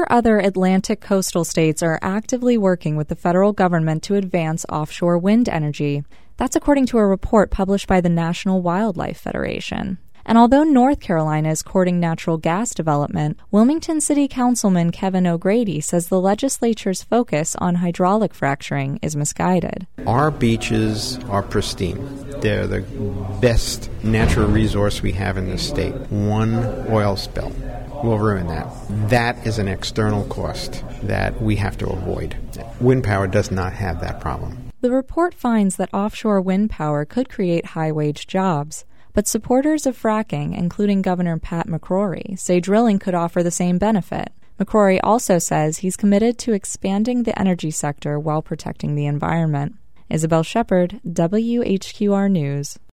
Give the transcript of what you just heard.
4 other Atlantic coastal states are actively working with the federal government to advance offshore wind energy. That's according to a report published by the National Wildlife Federation. And although North Carolina is courting natural gas development, Wilmington City Councilman Kevin O'Grady says the legislature's focus on hydraulic fracturing is misguided. Our beaches are pristine. They're the best natural resource we have in the state. One oil spill will ruin that. That is an external cost that we have to avoid. Wind power does not have that problem. The report finds that offshore wind power could create high-wage jobs. But supporters of fracking, including Governor Pat McCrory, say drilling could offer the same benefit. McCrory also says he's committed to expanding the energy sector while protecting the environment. Isabel Shepard, WHQR News.